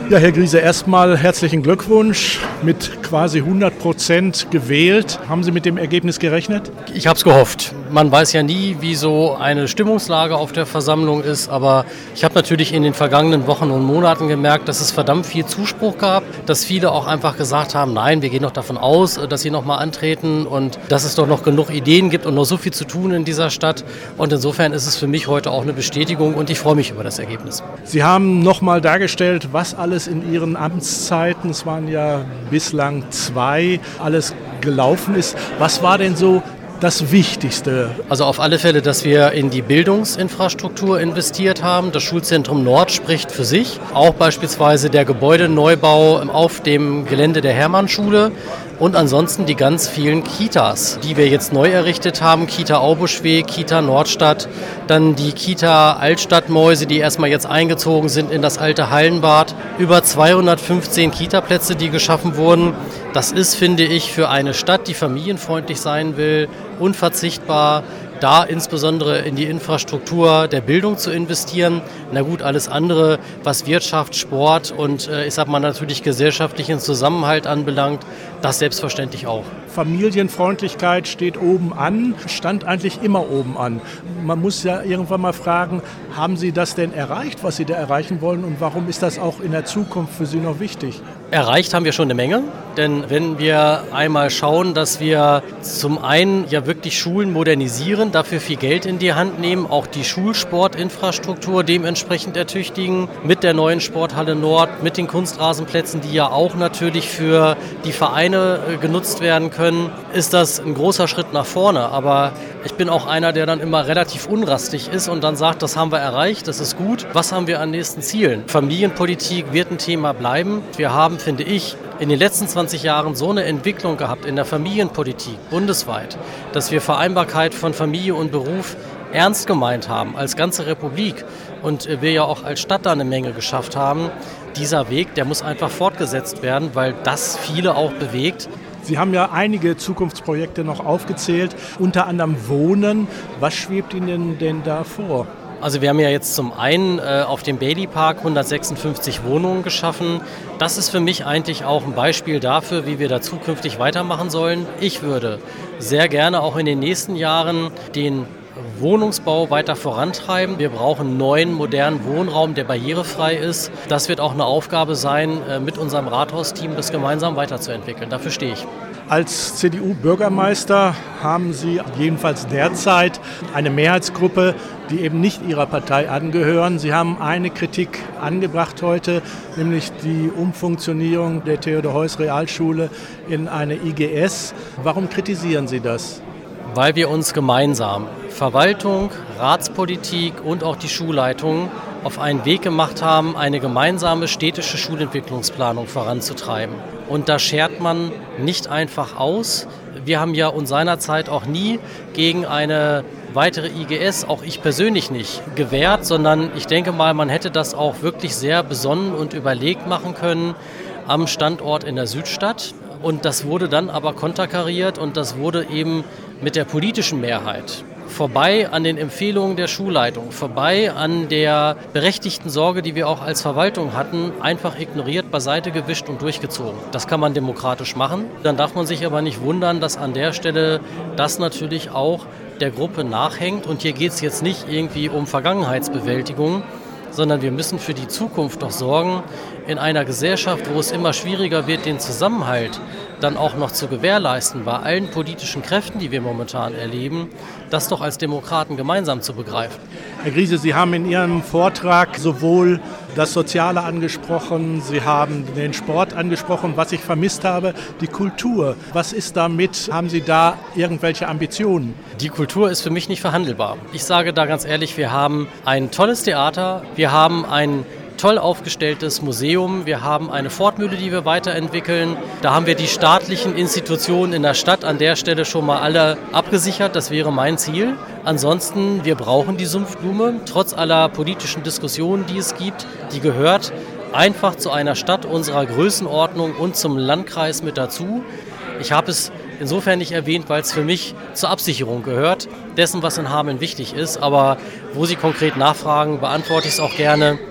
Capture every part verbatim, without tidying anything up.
Ja, Herr Griese, erstmal herzlichen Glückwunsch. Mit quasi hundert Prozent gewählt. Haben Sie mit dem Ergebnis gerechnet? Ich habe es gehofft. Man weiß ja nie, wie so eine Stimmungslage auf der Versammlung ist, aber ich habe natürlich in den vergangenen Wochen und Monaten gemerkt, dass es verdammt viel Zuspruch gab, dass viele auch einfach gesagt haben, nein, wir gehen doch davon aus, dass sie nochmal antreten und dass es doch noch genug Ideen gibt und noch so viel zu tun in dieser Stadt. Und insofern ist es für mich heute auch eine Bestätigung und ich freue mich über das Ergebnis. Sie haben nochmal dargestellt, was alles in Ihren Amtszeiten, es waren ja bislang zwei, alles gelaufen ist. Was war denn so das Wichtigste? Also auf alle Fälle, dass wir in die Bildungsinfrastruktur investiert haben. Das Schulzentrum Nord spricht für sich. Auch beispielsweise der Gebäudeneubau auf dem Gelände der Hermannschule. Und ansonsten die ganz vielen Kitas, die wir jetzt neu errichtet haben. Kita Aubuschweg, Kita Nordstadt, dann die Kita Altstadtmäuse, die erstmal jetzt eingezogen sind in das alte Hallenbad. Über zweihundertfünfzehn Kita-Plätze, die geschaffen wurden. Das ist, finde ich, für eine Stadt, die familienfreundlich sein will, unverzichtbar, da insbesondere in die Infrastruktur der Bildung zu investieren. Na gut, alles andere, was Wirtschaft, Sport und äh, ich sag mal natürlich gesellschaftlichen Zusammenhalt anbelangt, das selbstverständlich auch. Familienfreundlichkeit steht oben an, stand eigentlich immer oben an. Man muss ja irgendwann mal fragen, haben Sie das denn erreicht, was Sie da erreichen wollen und warum ist das auch in der Zukunft für Sie noch wichtig? Erreicht haben wir schon eine Menge, denn wenn wir einmal schauen, dass wir zum einen ja wirklich Schulen modernisieren, dafür viel Geld in die Hand nehmen, auch die Schulsportinfrastruktur dementsprechend ertüchtigen, mit der neuen Sporthalle Nord, mit den Kunstrasenplätzen, die ja auch natürlich für die Vereine genutzt werden können, ist das ein großer Schritt nach vorne. Aber ich bin auch einer, der dann immer relativ unrastig ist und dann sagt, das haben wir erreicht, das ist gut. Was haben wir an nächsten Zielen? Familienpolitik wird ein Thema bleiben. Wir haben, finde ich, in den letzten zwanzig Jahren so eine Entwicklung gehabt in der Familienpolitik bundesweit, dass wir Vereinbarkeit von Familie und Beruf ernst gemeint haben, als ganze Republik und wir ja auch als Stadt da eine Menge geschafft haben. Dieser Weg, der muss einfach fortgesetzt werden, weil das viele auch bewegt. Sie haben ja einige Zukunftsprojekte noch aufgezählt, unter anderem Wohnen. Was schwebt Ihnen denn da vor? Also wir haben ja jetzt zum einen äh, auf dem Bailey Park hundertsechsundfünfzig Wohnungen geschaffen. Das ist für mich eigentlich auch ein Beispiel dafür, wie wir da zukünftig weitermachen sollen. Ich würde sehr gerne auch in den nächsten Jahren den Wohnungsbau weiter vorantreiben. Wir brauchen neuen, modernen Wohnraum, der barrierefrei ist. Das wird auch eine Aufgabe sein, mit unserem Rathausteam das gemeinsam weiterzuentwickeln. Dafür stehe ich. Als C D U-Bürgermeister haben Sie jedenfalls derzeit eine Mehrheitsgruppe, die eben nicht Ihrer Partei angehören. Sie haben eine Kritik angebracht heute, nämlich die Umfunktionierung der Theodor-Heuss-Realschule in eine I G S. Warum kritisieren Sie das? Weil wir uns gemeinsam, Verwaltung, Ratspolitik und auch die Schulleitung, auf einen Weg gemacht haben, eine gemeinsame städtische Schulentwicklungsplanung voranzutreiben. Und da schert man nicht einfach aus. Wir haben ja uns seinerzeit auch nie gegen eine weitere I G S, auch ich persönlich nicht, gewehrt, sondern ich denke mal, man hätte das auch wirklich sehr besonnen und überlegt machen können am Standort in der Südstadt. Und das wurde dann aber konterkariert und das wurde eben mit der politischen Mehrheit vorbei an den Empfehlungen der Schulleitung, vorbei an der berechtigten Sorge, die wir auch als Verwaltung hatten, einfach ignoriert, beiseite gewischt und durchgezogen. Das kann man demokratisch machen. Dann darf man sich aber nicht wundern, dass an der Stelle das natürlich auch der Gruppe nachhängt. Und hier geht es jetzt nicht irgendwie um Vergangenheitsbewältigung, sondern wir müssen für die Zukunft doch sorgen, in einer Gesellschaft, wo es immer schwieriger wird, den Zusammenhalt dann auch noch zu gewährleisten, bei allen politischen Kräften, die wir momentan erleben, das doch als Demokraten gemeinsam zu begreifen. Herr Griese, Sie haben in Ihrem Vortrag sowohl das Soziale angesprochen, Sie haben den Sport angesprochen, was ich vermisst habe, die Kultur. Was ist damit? Haben Sie da irgendwelche Ambitionen? Die Kultur ist für mich nicht verhandelbar. Ich sage da ganz ehrlich, wir haben ein tolles Theater, wir haben ein toll aufgestelltes Museum. Wir haben eine Fortmühle, die wir weiterentwickeln. Da haben wir die staatlichen Institutionen in der Stadt an der Stelle schon mal alle abgesichert. Das wäre mein Ziel. Ansonsten, wir brauchen die Sumpfblume, trotz aller politischen Diskussionen, die es gibt. Die gehört einfach zu einer Stadt unserer Größenordnung und zum Landkreis mit dazu. Ich habe es insofern nicht erwähnt, weil es für mich zur Absicherung gehört, dessen, was in Hameln wichtig ist. Aber wo Sie konkret nachfragen, beantworte ich es auch gerne.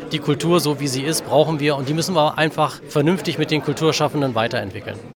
Die Kultur, so wie sie ist, brauchen wir und die müssen wir einfach vernünftig mit den Kulturschaffenden weiterentwickeln.